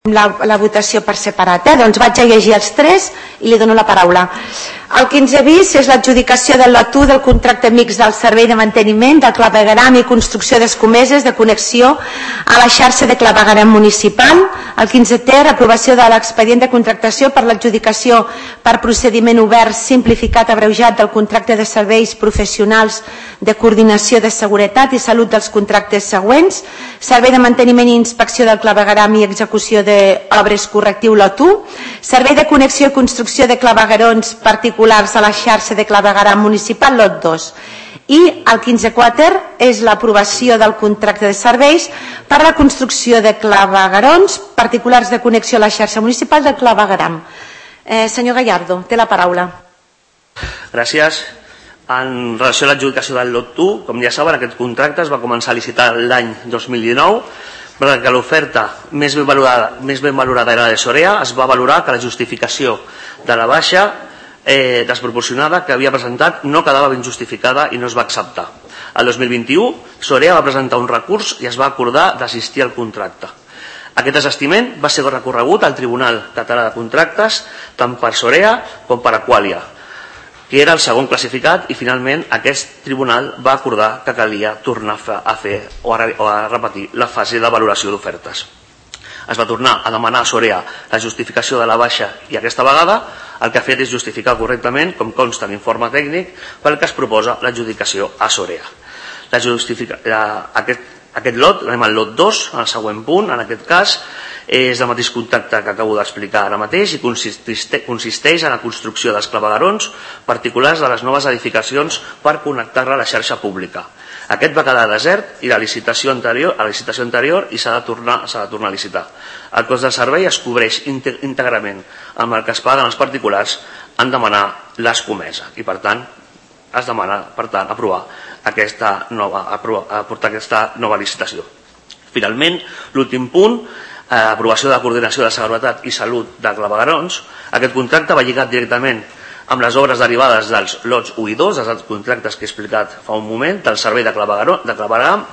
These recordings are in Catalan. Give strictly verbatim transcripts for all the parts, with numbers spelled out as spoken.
La, la votació per separat, eh? Doncs vaig a llegir els tres i li dono la paraula. El quinze bis és l'adjudicació del lot u del contracte mixt del servei de manteniment del clavegueram i construcció d'escomeses de connexió a la xarxa de clavegueram municipal. El quinze ter, aprovació de l'expedient de contractació per l'adjudicació per procediment obert simplificat abreujat del contracte de serveis professionals de coordinació de seguretat i salut dels contractes següents: servei de manteniment i inspecció del clavegueram i execució d'obres correctiu lot u, servei de connexió i construcció de claveguerons particulars a la xarxa de clavegueram municipal lot dos. I el quinze quater és l'aprovació del contracte de serveis per la construcció de claveguerons particulars de connexió a la xarxa municipal de clavegueram. Eh, senyor Gallardo, té la paraula. Gràcies. En relació a l'adjudicació del lot u, com ja saben, aquest contracte es va començar a licitar l'any dos mil dinou, perquè l'oferta més ben valorada, més ben valorada era la de Sorea. Es va valorar que la justificació de la baixa eh, desproporcionada que havia presentat no quedava ben justificada i no es va acceptar. El dos mil vint-i-u, Sorea va presentar un recurs i es va acordar desistir el contracte. Aquest desistiment va ser recorregut al Tribunal Català de Contractes tant per Sorea com per Aqualia, que era el segon classificat, i finalment aquest tribunal va acordar que calia tornar a fer o a repetir la fase de valoració d'ofertes. Es va tornar a demanar a Sorea la justificació de la baixa i aquesta vegada el que ha fet és justificar correctament, com consta en l'informe tècnic, pel que es proposa l'adjudicació a Sorea. La justifica... la... aquest... aquest lot, anem al lot dos, en el següent punt, en aquest cas, és el mateix contracte que acabo d'explicar ara mateix i consisteix en la construcció dels claveguerons particulars de les noves edificacions per connectar-la a la xarxa pública. Aquest va quedar desert i la licitació anterior, a la licitació anterior i s'ha de tornar, s'ha de tornar a licitar. El cost del servei es cobreix íntegrament amb el que es paguen els particulars en demanar l'escomesa i, per tant, es demana, per tant, aprovar aquesta nova, aprovar, portar aquesta nova licitació. Finalment, l'últim punt, eh, aprovació de la coordinació de seguretat i salut de claveguerons. Aquest contracte va lligat directament amb les obres derivades dels lots u i dos, dels contractes que he explicat fa un moment, del servei de clavegueram,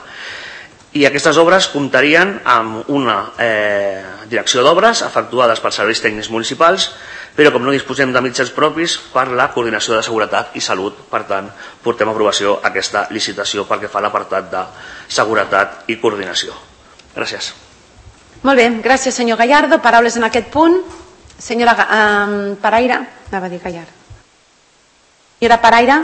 i aquestes obres comptarien amb una eh, direcció d'obres efectuades pels serveis tècnics municipals, però com no disposem de mitjans propis per la coordinació de seguretat i salut, per tant, portem a aprovació aquesta licitació pel que fa a l'apartat de seguretat i coordinació. Gràcies. Molt bé, gràcies senyor Gallardo. Paraules en aquest punt. Senyora eh, Paraire. Anava a dir Gallardo. Senyora Paraire.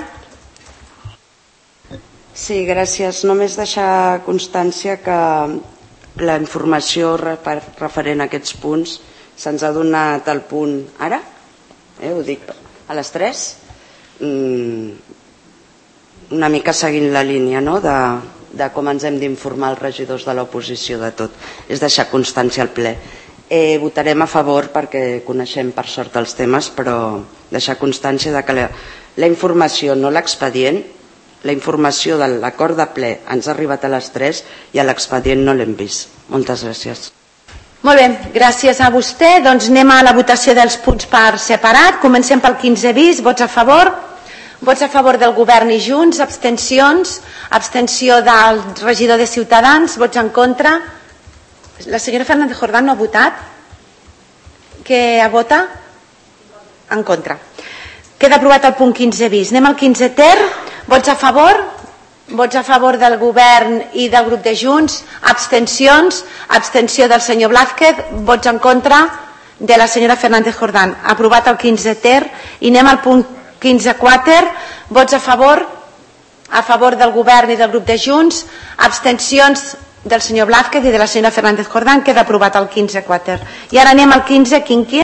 Sí, gràcies. Només deixar constància que la informació referent a aquests punts se'ns ha donat el punt ara, eh, ho dic a les tres, mm, una mica seguint la línia, no?, de, de com ens hem d'informar els regidors de l'oposició de tot. És deixar constància al ple. Eh, votarem a favor perquè coneixem per sort els temes, però deixar constància de que la, la informació, no l'expedient, la informació de l'acord de ple ens ha arribat a les tres i a l'expedient no l'hem vist. Moltes gràcies. Molt bé, gràcies a vostè. Doncs anem a la votació dels punts per separat. Comencem pel quinze bis. Vots a favor? Vots a favor del govern i Junts. Abstencions? Abstenció del regidor de Ciutadans. Vots en contra? La senyora Fernández Jordán no ha votat? Què vota? En contra. Queda aprovat el punt quinze bis. Anem al quinze ter. Vots a favor? Vots a favor del govern i del grup de Junts. Abstencions? Abstenció del senyor Blázquez. Vots en contra de la senyora Fernández Jordán. Aprovat el quinze ter. I anem al punt quinze quater. Vots a favor? A favor del govern i del grup de Junts. Abstencions del senyor Blázquez i de la senyora Fernández Jordán. Queda aprovat el quinze quater. I ara anem al quinze quinquer.